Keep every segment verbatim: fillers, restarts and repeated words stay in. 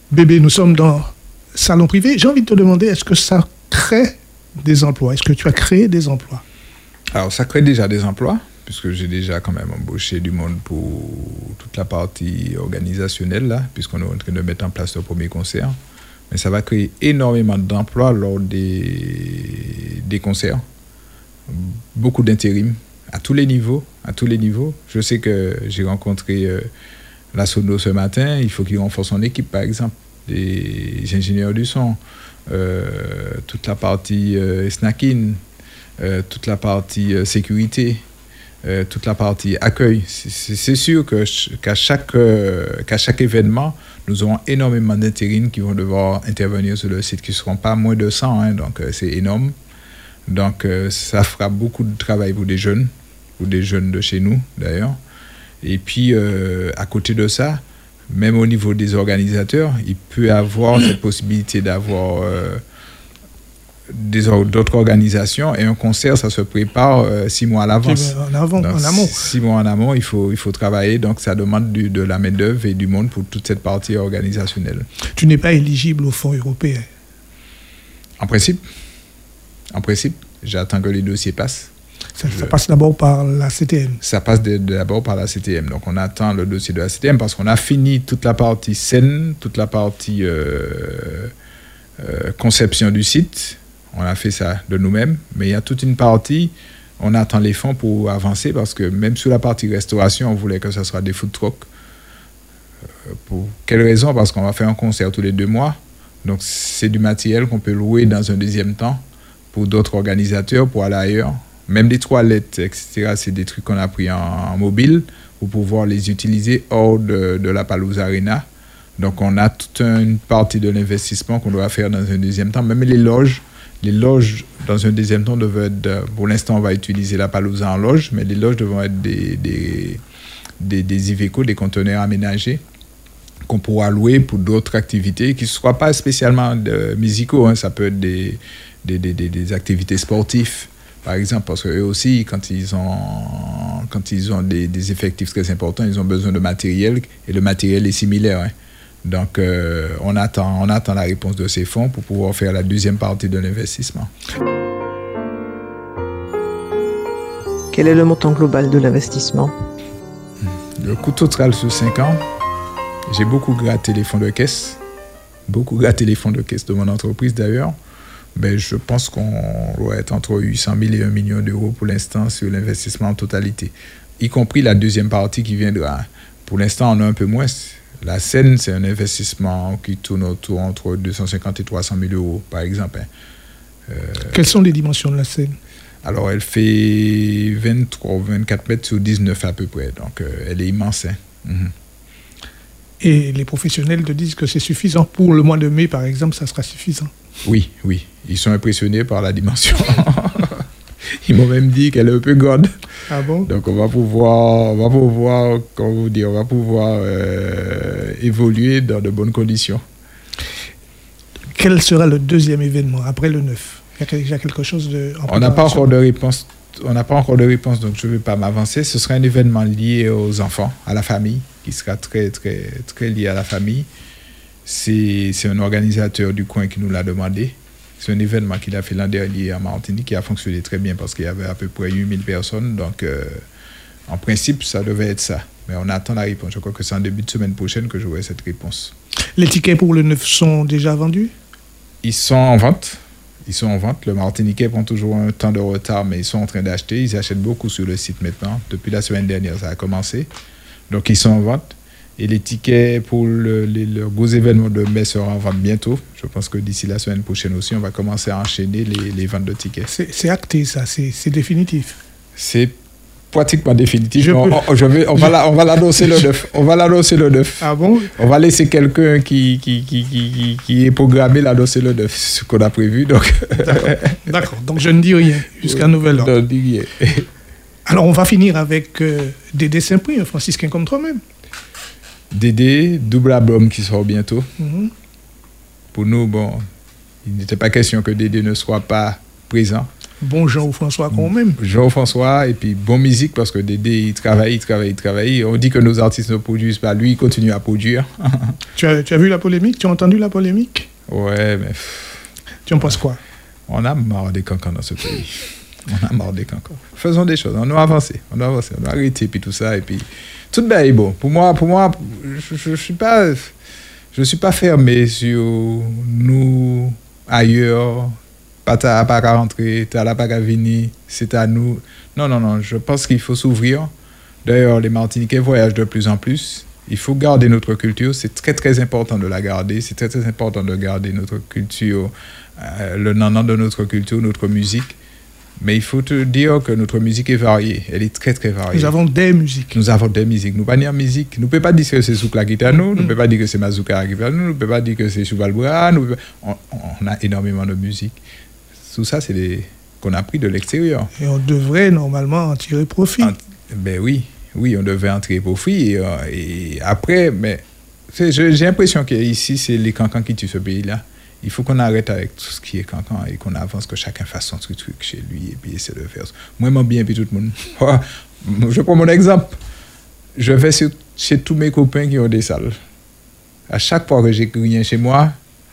Bébé, nous sommes dans salon privé. J'ai envie de te demander, est-ce que ça crée des emplois? Est-ce que tu as créé des emplois? Alors, ça crée déjà des emplois, puisque j'ai déjà quand même embauché du monde pour toute la partie organisationnelle, là, puisqu'on est en train de mettre en place le premier concert. Mais ça va créer énormément d'emplois lors des, des concerts. Beaucoup d'intérim, à tous les niveaux, à tous les niveaux. Je sais que j'ai rencontré euh, la Sono ce matin, il faut qu'il renforce son équipe, par exemple, des ingénieurs du son, euh, toute la partie euh, snacking, euh, toute la partie euh, sécurité, euh, toute la partie accueil. C'est, c'est sûr que, qu'à, chaque, euh, qu'à chaque événement, nous aurons énormément d'intérim qui vont devoir intervenir sur le site, qui ne seront pas moins de cent, hein, donc euh, c'est énorme. Donc, euh, ça fera beaucoup de travail pour des jeunes, pour des jeunes de chez nous, d'ailleurs. Et puis, euh, à côté de ça, même au niveau des organisateurs, il peut y avoir cette possibilité d'avoir euh, des, d'autres organisations. Et un concert, ça se prépare euh, six mois à l'avance. En avant, donc, en amont. Six mois en amont, il faut, il faut travailler. Donc, ça demande du, de la main-d'œuvre et du monde pour toute cette partie organisationnelle. Tu n'es pas éligible au fonds européen? En principe. En principe, j'attends que les dossiers passent. Ça, ça passe d'abord par la C T M. Ça passe de, de, d'abord par la C T M. Donc, on attend le dossier de la C T M parce qu'on a fini toute la partie scène, toute la partie euh, euh, conception du site. On a fait ça de nous-mêmes. Mais il y a toute une partie, on attend les fonds pour avancer parce que même sur la partie restauration, on voulait que ce soit des food trucks. Euh, pour quelle raison? Parce qu'on va faire un concert tous les deux mois. Donc, c'est du matériel qu'on peut louer dans un deuxième temps pour d'autres organisateurs, pour aller ailleurs. Même des toilettes, et cetera, c'est des trucs qu'on a pris en, en mobile pour pouvoir les utiliser hors de, de la Palouse Arena. Donc, on a toute une partie de l'investissement qu'on doit faire dans un deuxième temps. Même les loges, les loges, dans un deuxième temps, devaient être... Pour l'instant, on va utiliser la Palouse en loge, mais les loges devront être des, des, des, des Iveco, des conteneurs aménagés qu'on pourra louer pour d'autres activités qui ne soient pas spécialement de, musicaux. Hein. Ça peut être des... Des, des, des activités sportives, par exemple, parce qu'eux aussi, quand ils ont, quand ils ont des, des effectifs très importants, ils ont besoin de matériel, et le matériel est similaire. Hein. Donc, euh, on attend, on attend la réponse de ces fonds pour pouvoir faire la deuxième partie de l'investissement. Quel est le montant global de l'investissement? Le coût total sur cinq ans, j'ai beaucoup gratté les fonds de caisse, beaucoup gratté les fonds de caisse de mon entreprise d'ailleurs. Ben, je pense qu'on doit être entre huit cent mille et un million d'euros pour l'instant sur l'investissement en totalité, y compris la deuxième partie qui viendra. Pour l'instant, on a un peu moins. La scène, c'est un investissement qui tourne autour entre deux cent cinquante et trois cent mille euros, par exemple. Euh, Quelles sont les dimensions de la scène? Alors, elle fait vingt-trois ou vingt-quatre mètres sur dix-neuf à peu près. Donc, euh, elle est immense. Hein. Mm-hmm. Et les professionnels te disent que c'est suffisant. Pour le mois de mai, par exemple, ça sera suffisant. Oui, oui. Ils sont impressionnés par la dimension. Ils m'ont même dit qu'elle est un peu grande. Ah bon? Donc, on va pouvoir, on va pouvoir, comment vous dire, on va pouvoir euh, évoluer dans de bonnes conditions. Quel sera le deuxième événement après le neuf? Il y a déjà quelque chose de... On n'a pas encore de réponse. On n'a pas encore de réponse, donc je ne vais pas m'avancer. Ce sera un événement lié aux enfants, à la famille, qui sera très, très, très lié à la famille. C'est, c'est un organisateur du coin qui nous l'a demandé. C'est un événement qu'il a fait l'an dernier à Martinique qui a fonctionné très bien parce qu'il y avait à peu près huit mille personnes. Donc, euh, en principe, ça devait être ça. Mais on attend la réponse. Je crois que c'est en début de semaine prochaine que j'aurai cette réponse. Les tickets pour le neuf sont déjà vendus? Ils sont en vente. Ils sont en vente. Le Martiniquais prend toujours un temps de retard, mais ils sont en train d'acheter. Ils achètent beaucoup sur le site maintenant. Depuis la semaine dernière, ça a commencé. Donc, ils sont en vente. Et les tickets pour le, les, le gros événement de mai seront en vente bientôt. Je pense que d'ici la semaine prochaine aussi, on va commencer à enchaîner les, les ventes de tickets. C'est, c'est acté, ça. C'est, c'est définitif. C'est pratiquement définitif. Je on, peux... on, je vais, on, va la, on va l'annoncer le neuf. On va l'annoncer le neuf. Ah bon? On va laisser quelqu'un qui, qui, qui, qui, qui, qui est programmé l'annoncer le neuf. C'est ce qu'on a prévu. Donc. D'accord. D'accord. Donc, je ne dis rien jusqu'à nouvel ordre. Je ne dis rien. Alors, on va finir avec euh, Dédé Saint-Prix, un franciscain comme toi-même. Dédé, double album qui sort bientôt. Mm-hmm. Pour nous, bon, il n'était pas question que Dédé ne soit pas présent. Bon Jean-François quand même. Jean-François, et puis bon musique, parce que Dédé, il travaille, il travaille, il travaille. On dit que nos artistes ne produisent pas, lui, il continue à produire. tu, as, tu as vu la polémique? Tu as entendu la polémique? Ouais, mais... Tu en penses quoi? On a marre des cancans dans ce pays. On a marre des cancans. Faisons des choses, on doit avancer, on doit avancer, on doit arrêter, puis tout ça, et puis... Tout bien est bon. Pour moi, pour moi je ne suis pas... Je suis pas fermé sur nous, ailleurs... Pas t'as pas qu'à rentrer, t'as pas qu'à venir, c'est à nous. Non, non, non, je pense qu'il faut s'ouvrir. D'ailleurs, les Martiniquais voyagent de plus en plus. Il faut garder notre culture, c'est très, très important de la garder. C'est très, très important de garder notre culture, euh, le nanan de notre culture, notre musique. Mais il faut te dire que notre musique est variée. Elle est très, très variée. Nous avons des musiques. Nous avons des musiques. Nous ne pouvons pas dire musique. Nous ne pouvons pas dire que c'est Soukla qui est à nous. Nous ne pouvons pas dire que c'est Mazouka qui est à nous. Nous ne pouvons pas dire que c'est Choubalboura. On, on a énormément de musique. Tout ça, c'est des qu'on a pris de l'extérieur. Et on devrait normalement en tirer profit. En, ben oui, oui, on devait en tirer profit. Et, euh, et après, mais j'ai, j'ai l'impression qu'ici, c'est les cancans qui tuent ce pays-là. Il faut qu'on arrête avec tout ce qui est cancan et qu'on avance, que chacun fasse son truc, truc chez lui et puis essaie de faire. Moi, moi bien, puis tout le monde. Je prends mon exemple. Je vais sur, chez tous mes copains qui ont des salles. À chaque fois que j'ai rien chez moi,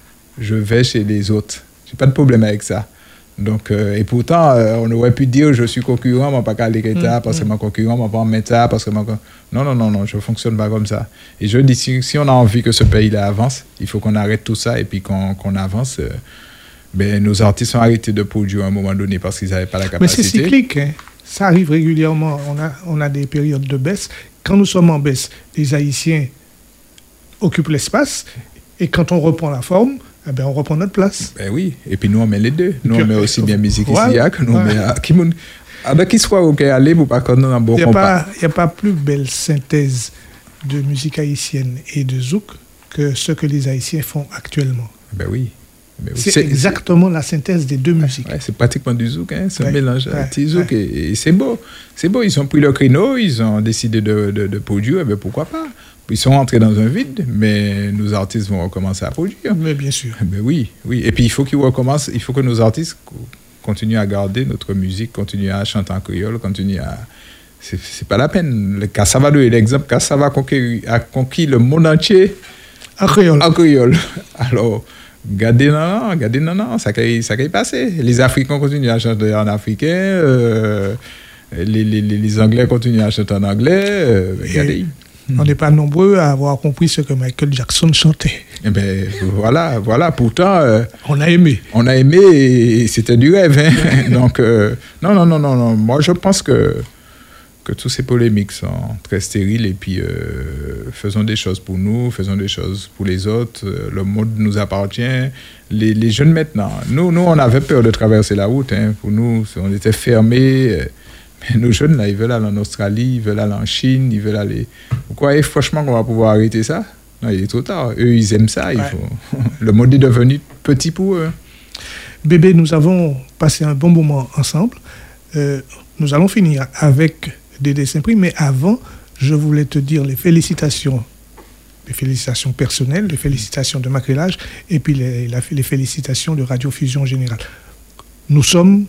je vais chez les autres. J'ai pas de problème avec ça. Donc, euh, et pourtant, euh, on aurait pu dire je suis concurrent, je ne vais pas aller mmh, parce que mmh. mon concurrent, je ne vais pas mettre ça, parce que mon... Non, non, non, non, je ne fonctionne pas comme ça. Et je dis, si, si on a envie que ce pays-là avance, il faut qu'on arrête tout ça et puis qu'on, qu'on avance. Euh, ben, nos artistes ont arrêté de produire à un moment donné parce qu'ils n'avaient pas la capacité. Mais c'est cyclique, hein. Ça arrive régulièrement. On a, on a des périodes de baisse. Quand nous sommes en baisse, les Haïtiens occupent l'espace et quand on reprend la forme, eh ben, on reprend notre place. Ben oui, et puis nous on met les deux. Nous on met aussi bien musique ouais, ici que nous ouais. met à qui moun avec qui soit OK aller pour pas qu'on nous en bon compas. Il y a pas plus belle synthèse de musique haïtienne et de zouk que ce que les Haïtiens font actuellement. Ben oui. Ben oui. C'est, c'est exactement c'est... la synthèse des deux musiques. Ouais, c'est pratiquement du zouk, hein. C'est ouais, un mélange ouais, petit zouk ouais. et, et c'est beau. C'est beau, ils ont pris le créneau, ils ont décidé de, de, de produire, et ben pourquoi pas. Ils sont rentrés dans un vide, mais nos artistes vont recommencer à produire. Mais bien sûr. Ben oui, oui. Et puis il faut qu'ils recommencent, il faut que nos artistes continuent à garder notre musique, continuent à chanter en créole, continuent à... C'est, c'est pas la peine. Le Cassava est l'exemple. Cassava a conquis, a conquis le monde entier en créole. En créole. Alors, gardez non, non, gardez non, non, ça qui ça qui est passé. Les Africains continuent à chanter en africain, euh, les, les, les Anglais continuent à chanter en anglais. Euh, regardez. On n'est pas nombreux à avoir compris ce que Michael Jackson chantait. Eh ben voilà, voilà. Pourtant, euh, on a aimé. On a aimé et c'était du rêve. Hein. Donc euh, non, non, non, non, non. Moi, je pense que que toutes ces polémiques sont très stériles et puis euh, faisons des choses pour nous, faisons des choses pour les autres. Le monde nous appartient. Les, les jeunes maintenant, nous, nous, on avait peur de traverser la route. Hein. Pour nous, on était fermés. Mais nos jeunes, là, ils veulent aller en Australie, ils veulent aller en Chine, ils veulent aller... Vous croyez franchement qu'on va pouvoir arrêter ça? Non, il est trop tard. Eux, ils aiment ça. Il ouais. faut... Le monde est devenu petit pour eux. Bébé, nous avons passé un bon moment ensemble. Euh, nous allons finir avec Dédé Saint-Prix, mais avant, je voulais te dire les félicitations, les félicitations personnelles, les félicitations de Macrélage, et puis les, la, les félicitations de Radio Fusion Générale. Nous sommes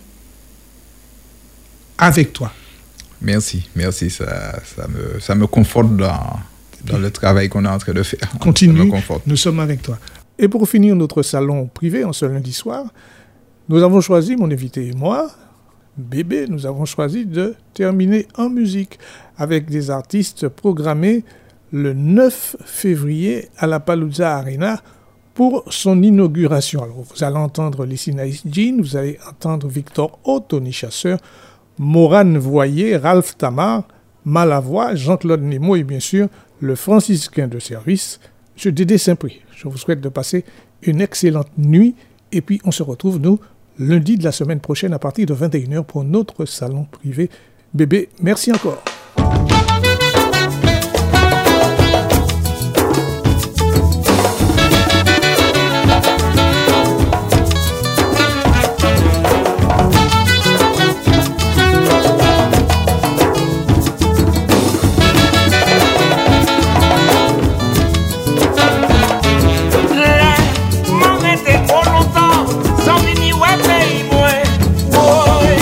avec toi. Merci, merci. Ça, ça, me, ça me conforte dans, dans le travail qu'on est en train de faire. Continue, nous sommes avec toi. Et pour finir notre salon privé en ce lundi soir, nous avons choisi, mon invité et moi, Bébé, nous avons choisi de terminer en musique avec des artistes programmés le neuf février à la Palooza Arena pour son inauguration. Alors, vous allez entendre Lissy Nice Jean, vous allez entendre Victor O, Tony Chasseur, Morane Voyer, Ralph Tamar, Malavoie, Jean-Claude Nemo et bien sûr le franciscain de service, M. Dédé Saint-Prix. Je vous souhaite de passer une excellente nuit et puis on se retrouve nous lundi de la semaine prochaine à partir de vingt et une heures pour notre salon privé. Bébé, merci encore. Boy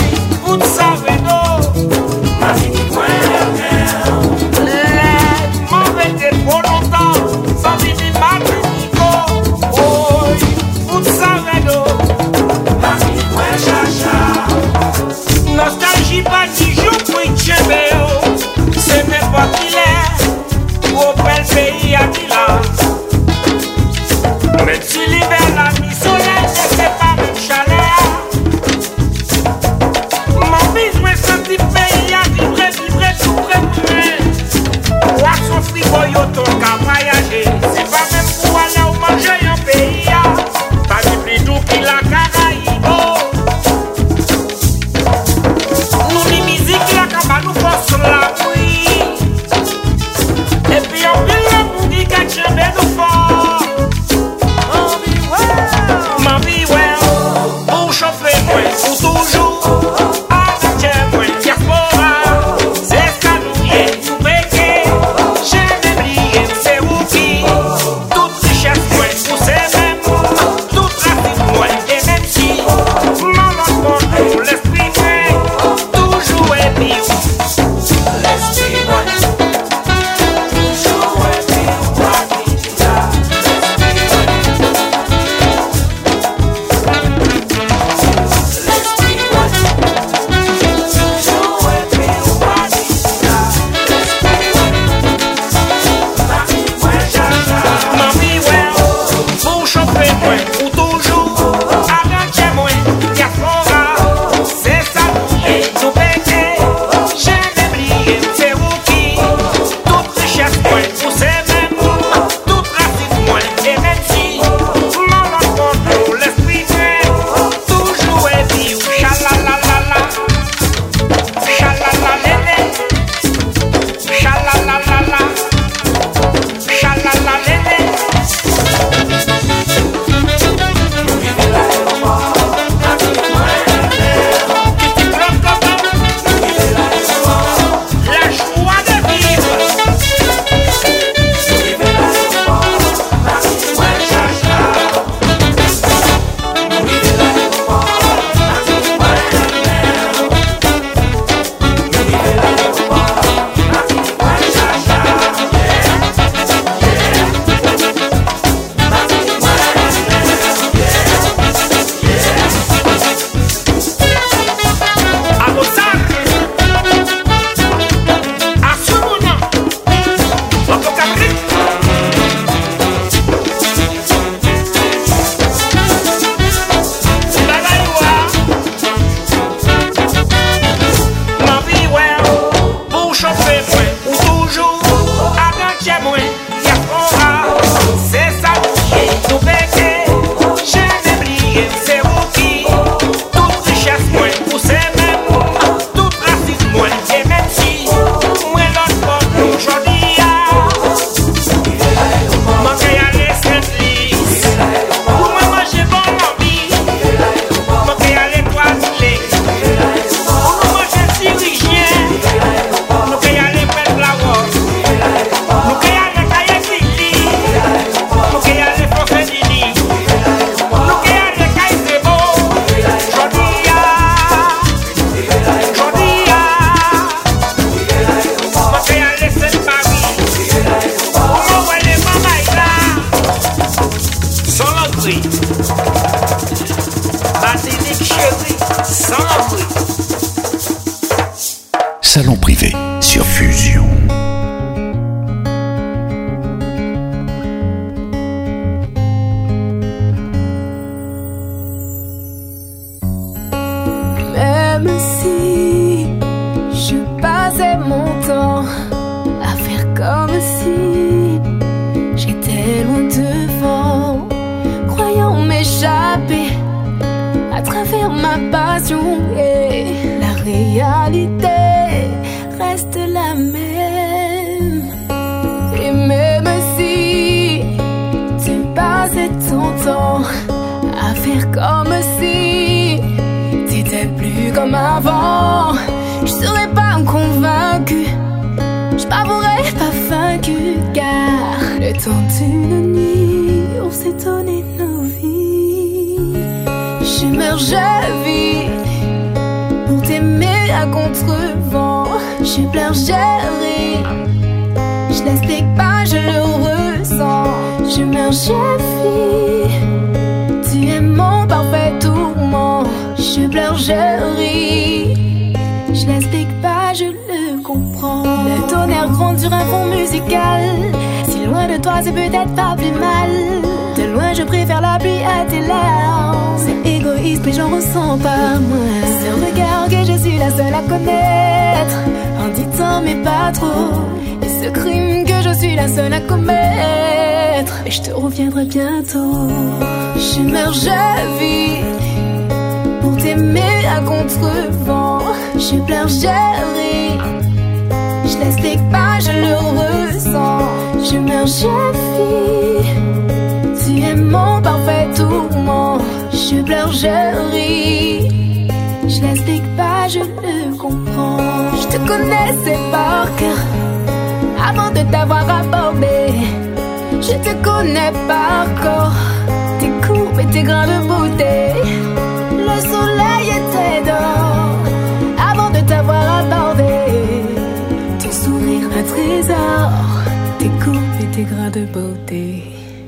illustrations et la réalité reste la même. Et même si tu passais ton temps à faire comme si t'étais plus comme avant, je serais pas convaincue, je m'avouerais pas vaincue, car le temps d'une nuit on s'est donné nos vies. Je meurs, je vis pour t'aimer à contre-vent. Je pleure, je ris, je l'explique pas, je le ressens. Je meurs, je vis, tu es mon parfait tourment. Je pleure, je ris, je l'explique pas, je le comprends. Le tonnerre gronde sur un fond musical. Si loin de toi, c'est peut-être pas plus mal. De loin, je préfère la pluie à tes larmes. C'est égoïste, mais j'en ressens pas moins. Ce regard que je suis la seule à connaître, en disant mais pas trop. Et ce crime que je suis la seule à commettre. Et je te reviendrai bientôt. Je meurs, je vis pour t'aimer à contre-vent. Je pleure, je ris, je l'explique pas, je le ressens. Je meurs, je vis, tu es mon parfait tourment. Je pleure, je ris, je l'explique pas, je le comprends. Je te connaissais par cœur avant de t'avoir abordé. Je te connais par corps, tes courbes et tes grains de beauté. Le soleil était d'or avant de t'avoir abordé. Ton sourire un trésor, tes courbes et tes grains de beauté.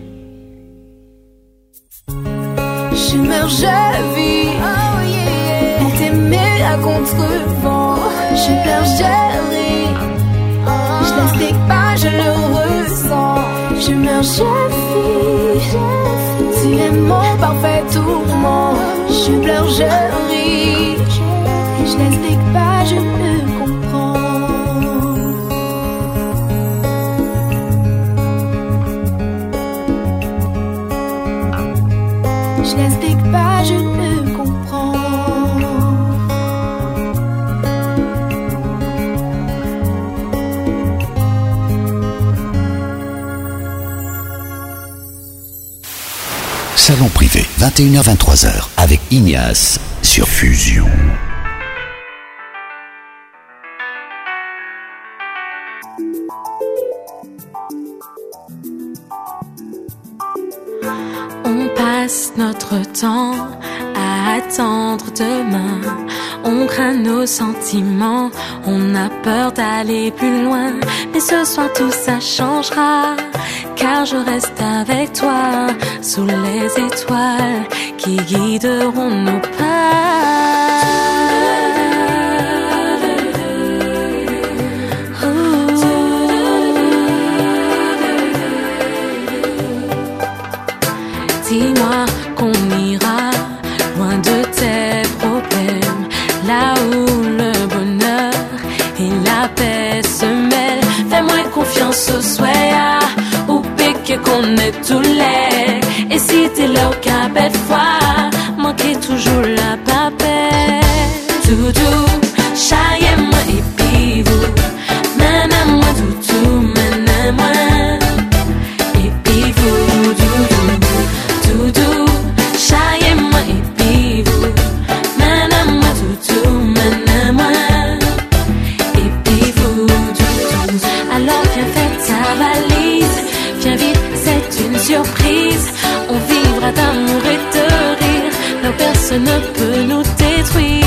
Je meurs, je vis, oh yeah, pour t'aimer à contre-vent. Je pleure, je ris, je l'explique pas, je le ressens. Je meurs, je vis, tu es mon parfait tourment. Je pleure, je ris, je l'explique pas, je le comprends. Je l'explique pas, je le comprends. Salon privé, vingt et une heures vingt-trois heures, avec Ignace sur Fusion. On passe notre temps à attendre demain. On craint nos sentiments, on a peur d'aller plus loin. Mais ce soir tout ça changera, car je reste avec toi, sous les étoiles qui guideront nos pas. Dis-moi qu'on ira loin de tes problèmes, là où le bonheur et la paix se mêlent. Fais-moi confiance ce soir, ou pique qu'on est tous les. Et si t'es là au cas bête fois, manquez toujours la papelle. Doudou, chaye moi et puis vous, mana moi doudou, mana moi. Et puis vous, doudou, doudou, chaye moi et puis vous, mana moi doudou, mana moi. Et puis vous, doudou. Alors viens faire ta valise, viens vite, c'est une surprise. On vivra d'amour et de rire, là personne ne peut nous détruire.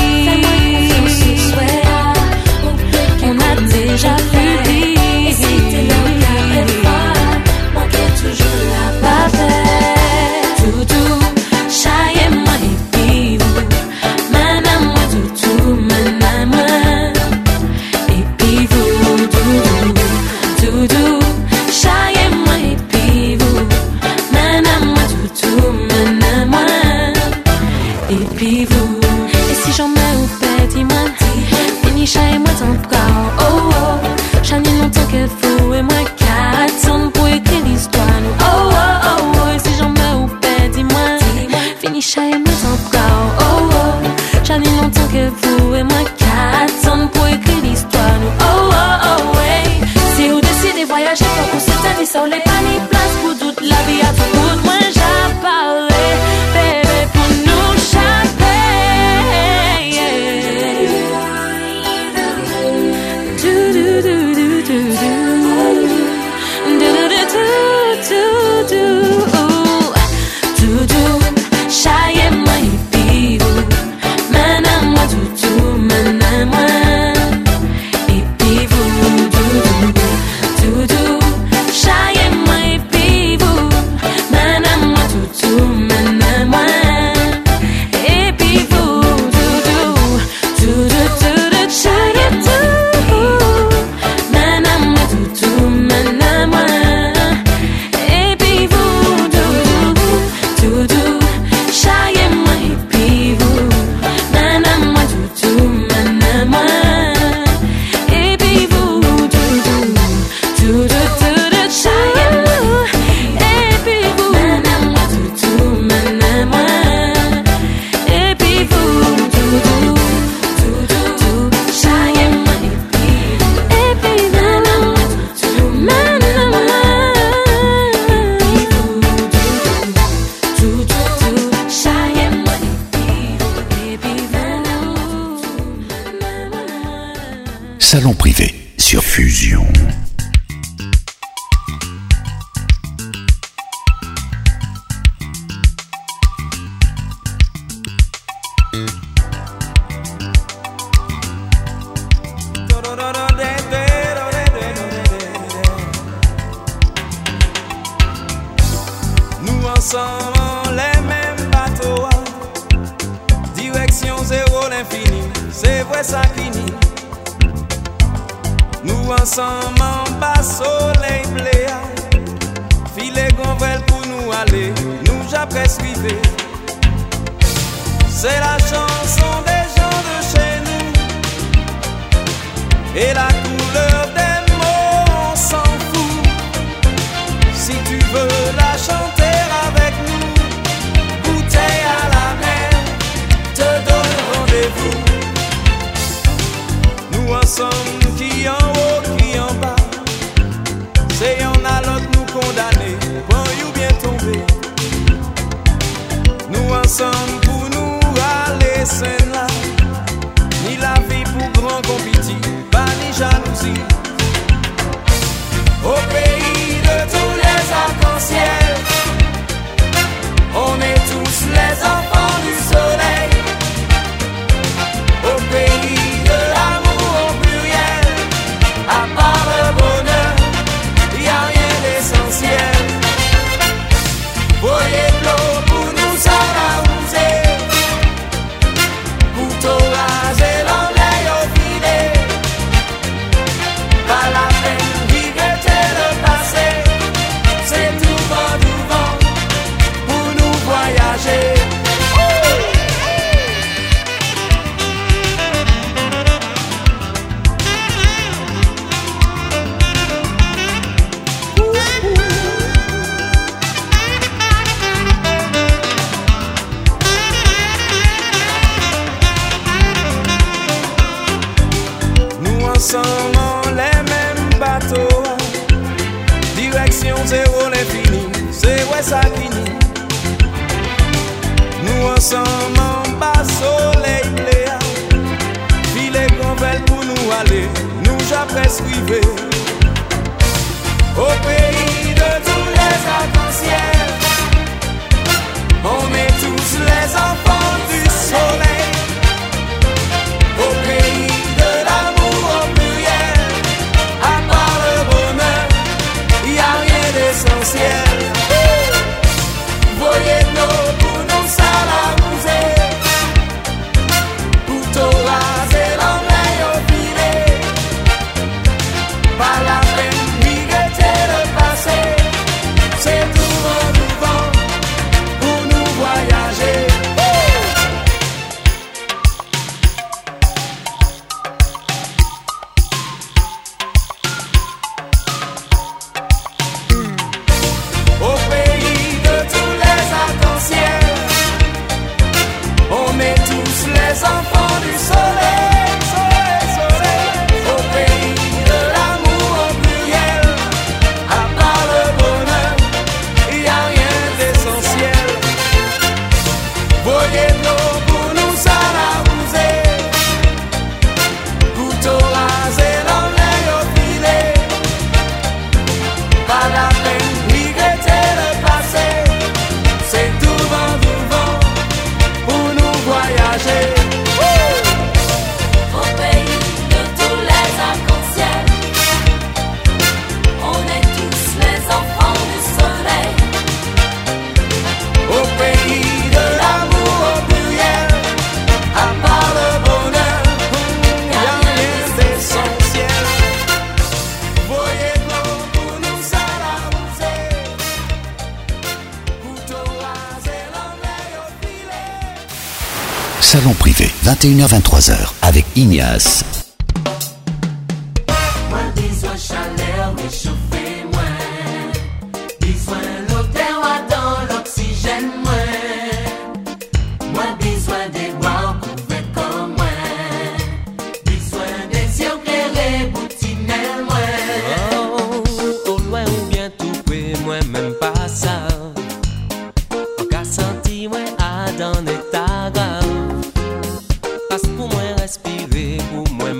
On a déjà vu vivre. Et si t'es là, t'arrêtes pas, manquez toujours la papelle. Doudou, chaye moi et puis vous, mana moi doudou, mana moi. Et puis vous, doudou, doudou, chaye moi et puis vous, mana moi doudou, mana moi. Et puis vous. Salon privé sur Fusion. Nous ensemble les mêmes bateaux, direction zéro l'infini, c'est vrai ça qui nie. Nous ensemble en bas soleil bléa, filet gonvel pour nous aller, nous j'après suivre. C'est la chanson des gens de chez nous, et la couleur des mots on s'en fout. Si tu veux la chanter avec nous, bouteille à la mer, te donne rendez-vous. Nous ensemble qui en haut, qui en bas, c'est y'en a l'autre nous condamner, quand you bien tombé. Nous ensemble pour nous aller sain là, ni la vie pour grand compétit, pas ni jalousie. Au pays de tous les arcs-en-ciel, on est tous les enfants du soleil. Au pays de l'amour au pluriel, à part le bonheur, y a rien d'essentiel. Voyez de l'eau pour nous s'arranger, couteau rasé l'anglais au filet. Pas la peine regretter le passé, c'est tout vent, tout vent pour nous voyager. Nous ensemble les mêmes bateaux, direction zéro l'infini, c'est ouais ça qui nie. Nous ensemble en bas soleil bléa, filet gonvel pour nous aller, nous j'après suivre. Au pays de tous les arcs-en-ciel, on est tous les enfants du soleil. Au pays de l'amour au pluriel, à part le bonheur, y a rien d'essentiel. Voyez de l'eau pour nous s'arranger, couteau rasé l'anglais au filet. Pas la peine regretter le passé, c'est tout vent, tout vent pour nous voyager. Au pays de tous les arcs-en-ciel, on est tous les enfants du soleil, soleil, soleil. Au pays de l'amour au pluriel, à part le bonheur, y a rien d'essentiel. Voyez de l'eau pour nous s'arranger, couteau rasé l'anglais au filet. Pas la peine regretter le passé, c'est tout vent, tout vent pour nous voyager. Au pays de tous les arcs-en-ciel, on est tous les enfants du soleil. Au pays de l'amour au pluriel, à part le bonheur, y a rien d'essentiel. Voyez de l'eau pour nous s'arranger, couteau rasé l'anglais au filet. Salon privé, vingt et une heures vingt-trois heures avec Ignace. Moi besoin chaleur réchauffer moi, besoin l'odeur dans l'oxygène moi, moi besoin des bois couverts comme moi, besoin des yeux clairs boutinelles moi. Oh, au loin ou bien tout près, moi même pas ça. On qu'a senti moi à dans l'état grave. Parce que pour moi respirer, pour moi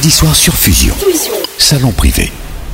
Lundi soir sur Fusion. Fusion. Salon privé.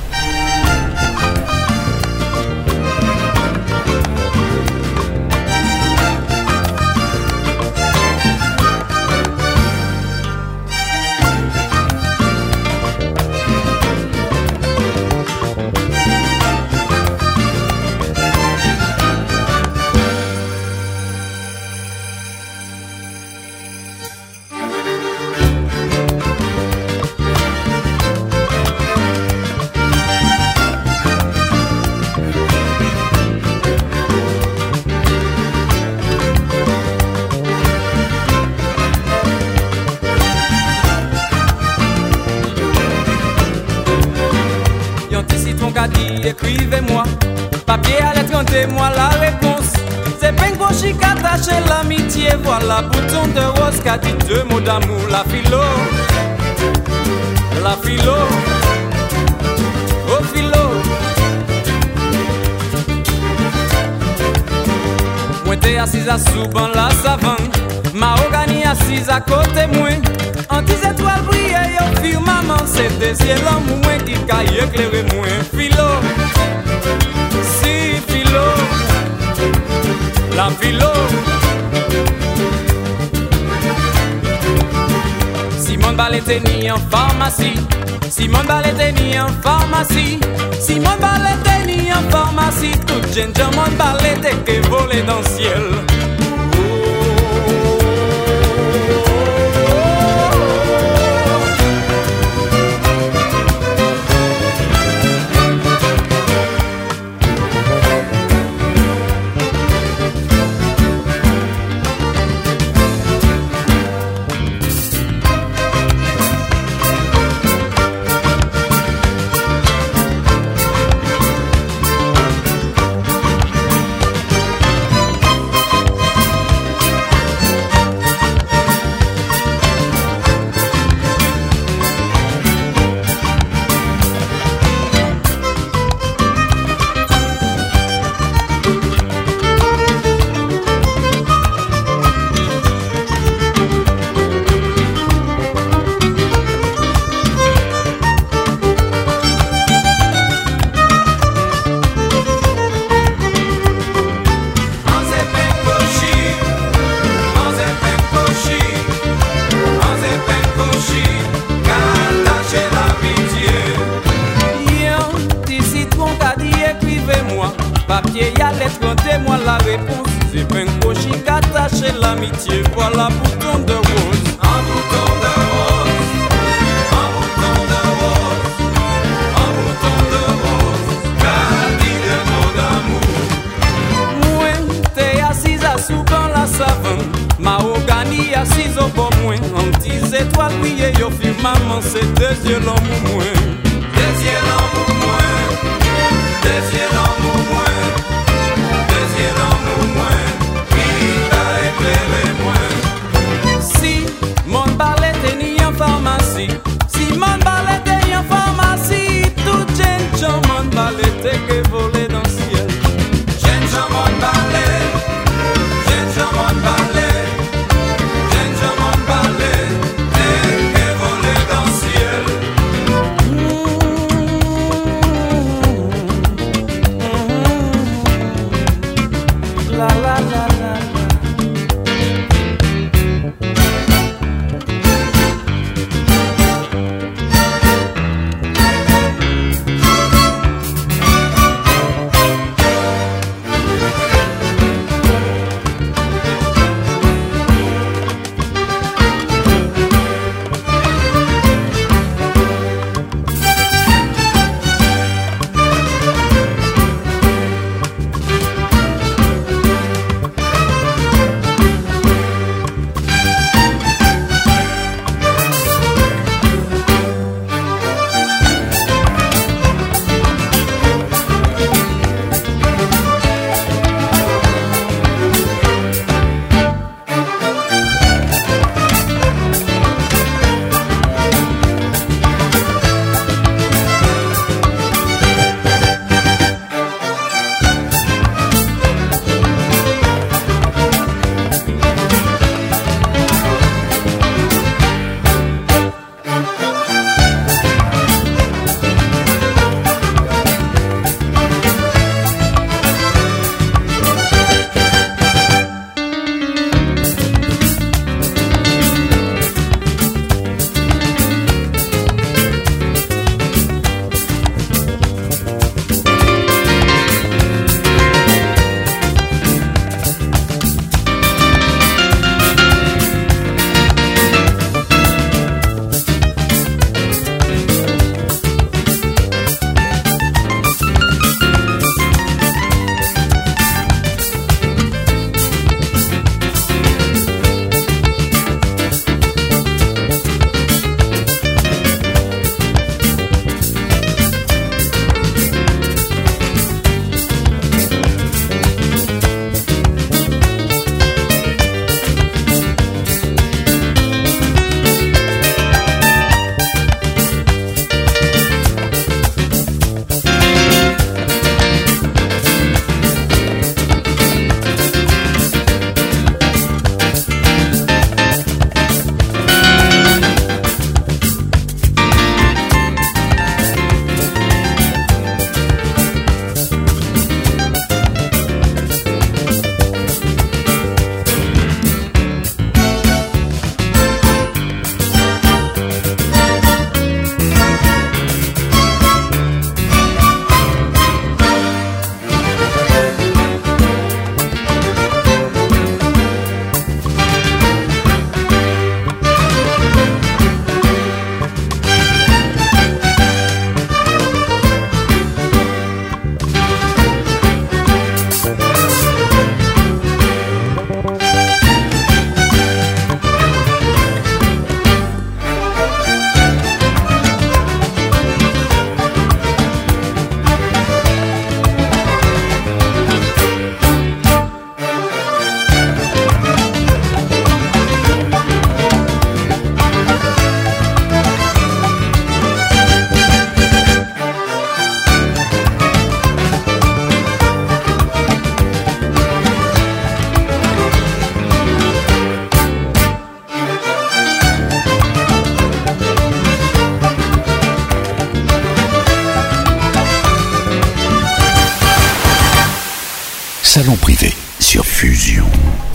Écrivez-moi, papier à lettre, contez-moi la réponse. C'est Pengo chic attaché l'amitié. Voilà bouton de rose qu'a dit deux mots d'amour. La philo, la philo, oh philo. Moi t'es assise à souban la savane, Mahogany assise à côté moi. En dix étoiles brillent, yo fille maman, c'est des ciels l'amour moins qui caille éclairé moins. Philo, si philo, la philo. Simon Ballet ni en pharmacie, Simon Ballet ni en pharmacie, Simon Ballet ni en pharmacie. Tout jeune Simon Ballet que volé dans le ciel. Papier y a lettre, contez-moi la réponse. C'est Pengo chic attaché l'amitié. Voilà bouton de rose, un bouton de rose, un bouton de rose, un bouton de rose. Qu'a dit des mots d'amour. Moi t'es assise à souban la savane, Mahogany assise au bon moins. En dix étoiles brillées, yo fille maman, c'est des yeux l'amour moins. Des yeux l'amour moins, des yeux l'amour moins. Si mon ballet est en pharmacie, si mon ballet est en pharmacie, tout jeune Jean mon ballet est que volé dans le ciel. Jeune Jean mon ballet, jeune Jean mon ballet, jeune Jean mon ballet est que volé dans le ciel. Salon privé sur Fusion.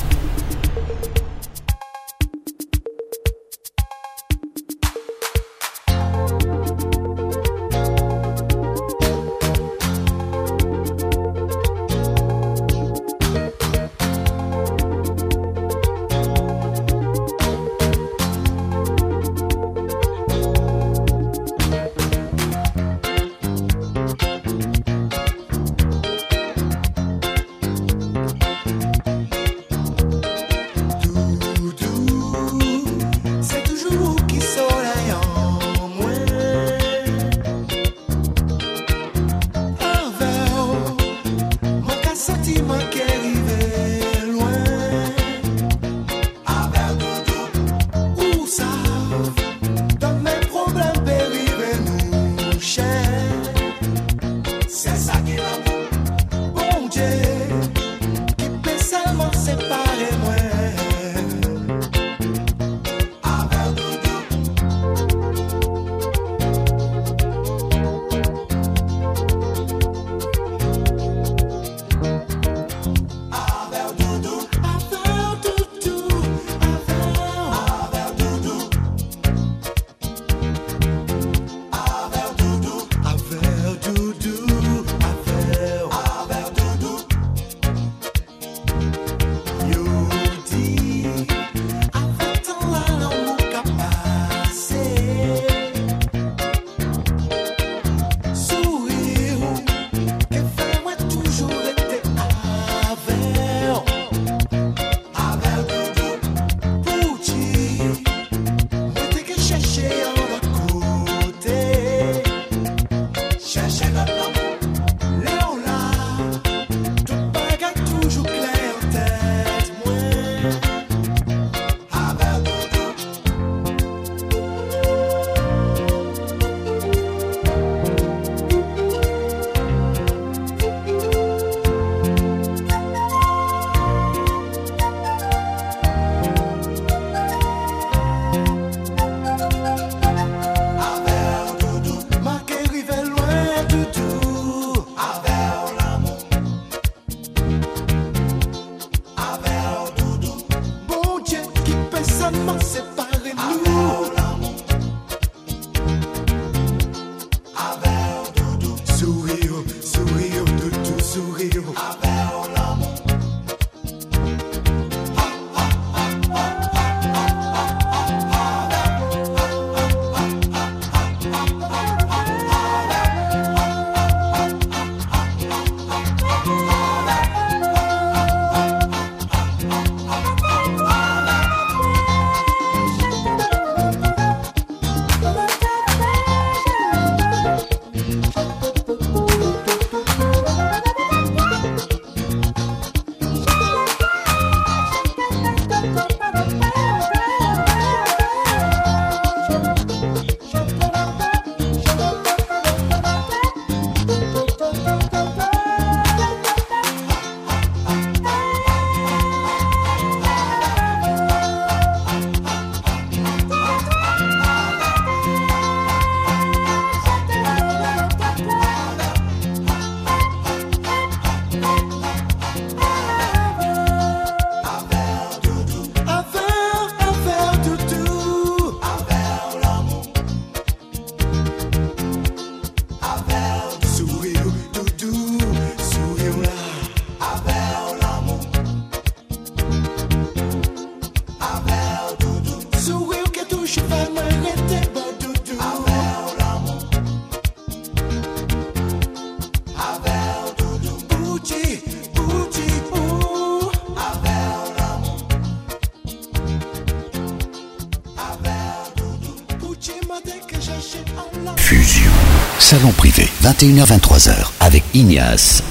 Fusion. Salon privé, vingt et une heures vingt-trois heures, avec Ignace.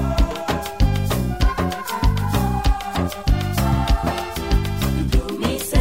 Miss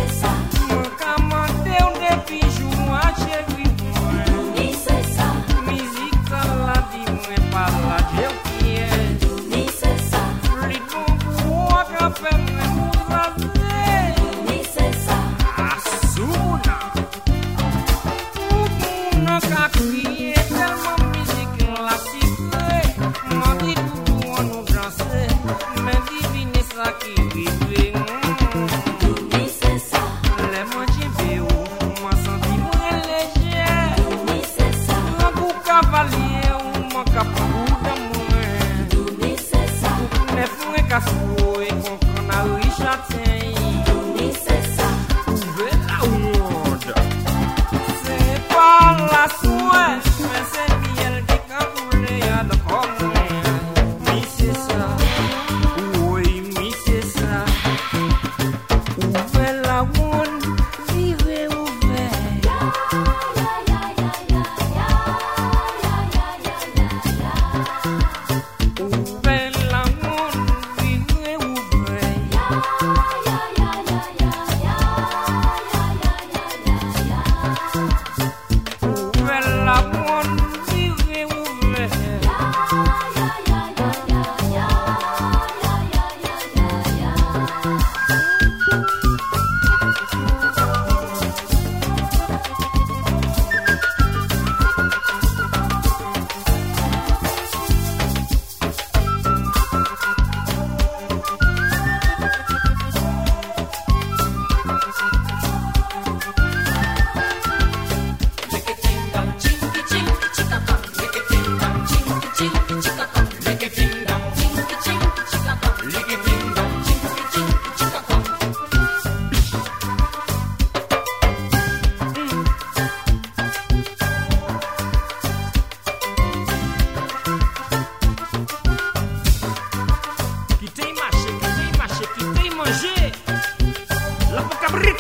manger. La pocabrip.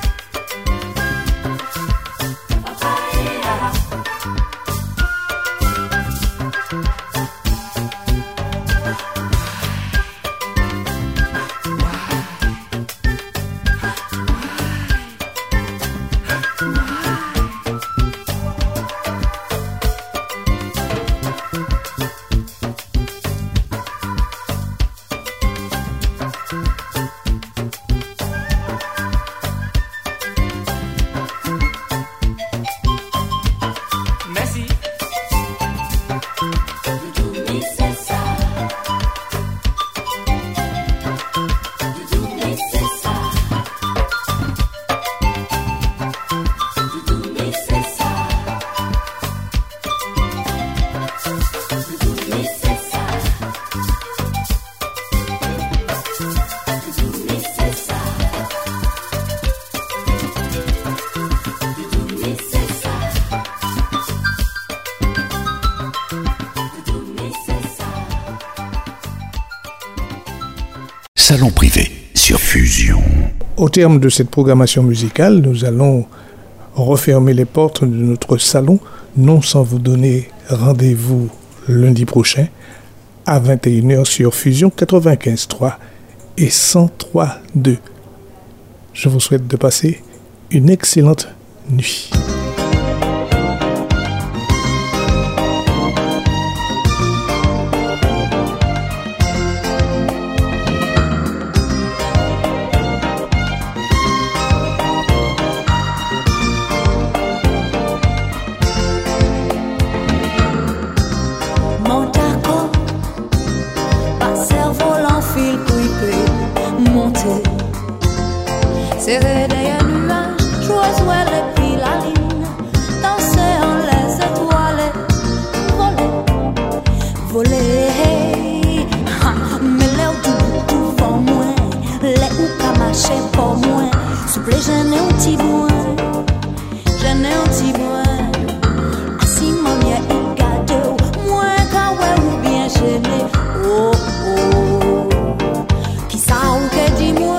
Salon privé sur Fusion. Au terme de cette programmation musicale, nous allons refermer les portes de notre salon, non sans vous donner rendez-vous lundi prochain à vingt et une heures sur Fusion quatre-vingt-quinze trois et cent trois point deux. Je vous souhaite de passer une excellente nuit. Serré derrière nuage, choisir les pieds la ligne, danser en les étoiles, voler, voler. Mais l'air tout tout pour moi, les ou pas marcher pour moi. S'il plaît, j'en ai un petit boin, j'en ai un petit boin. Assis mon mien il garde, moi quand ouais ou bien gêné. Oh oh, qui ça ou que dit moi?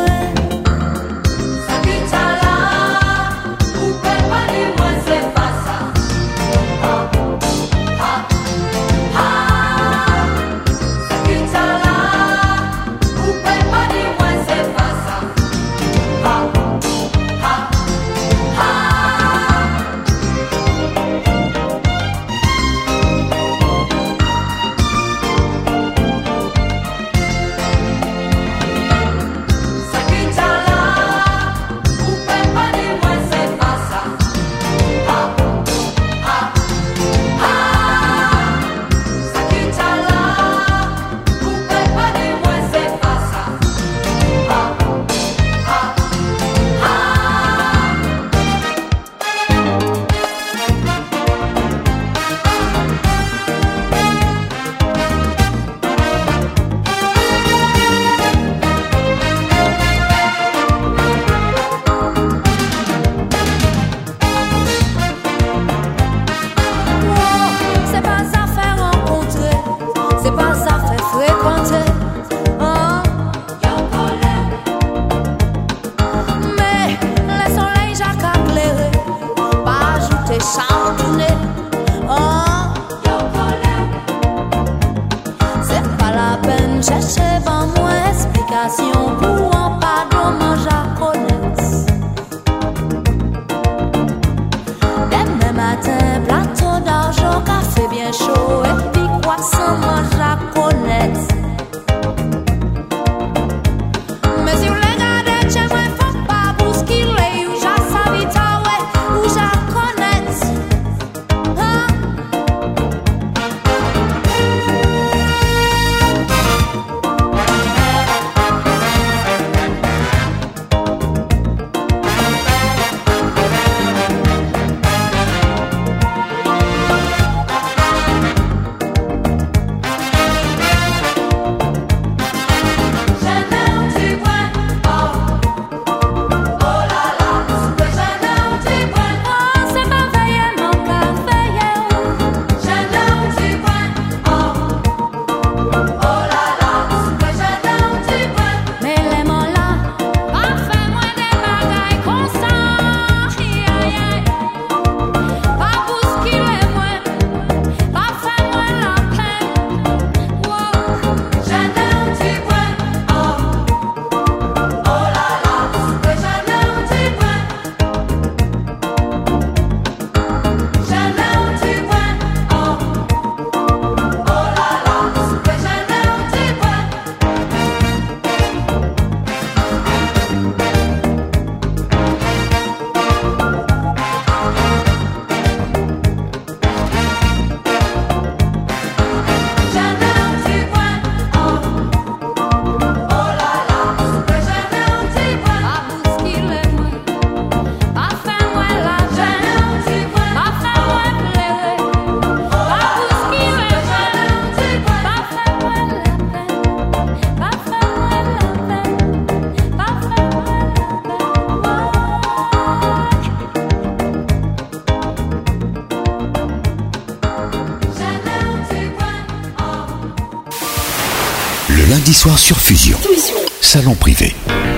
Ou ja konet Lundi soir sur Fusion. Salon privé.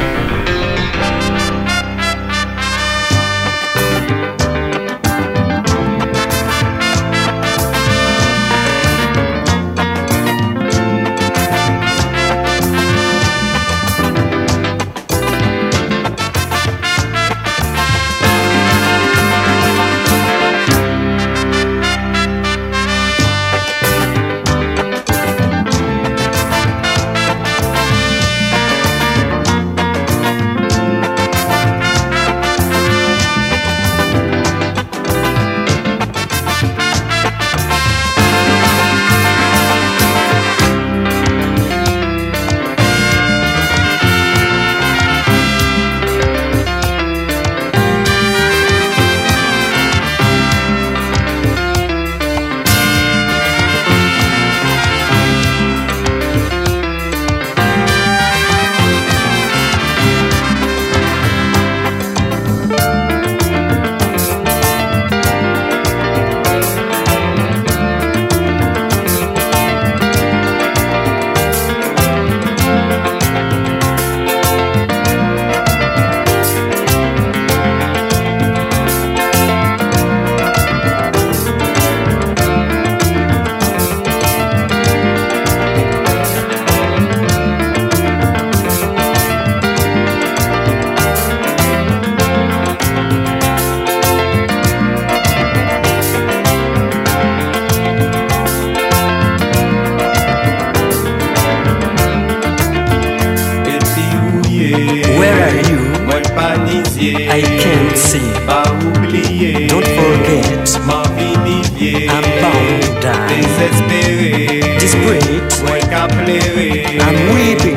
I can't see. Don't forget, I'm bound to die. Desperate, I'm weeping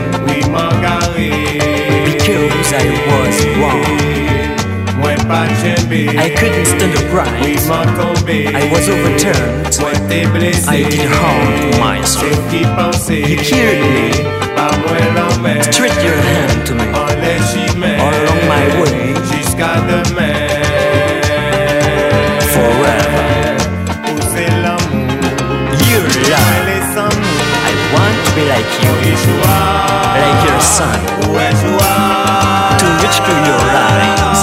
because I was wrong. I couldn't stand upright. I was overturned. I did harm to myself. You killed me. Stretch your hand to me all along my way. Forever. Your love. I want to be like you, like your son, to reach through your eyes.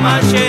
marcher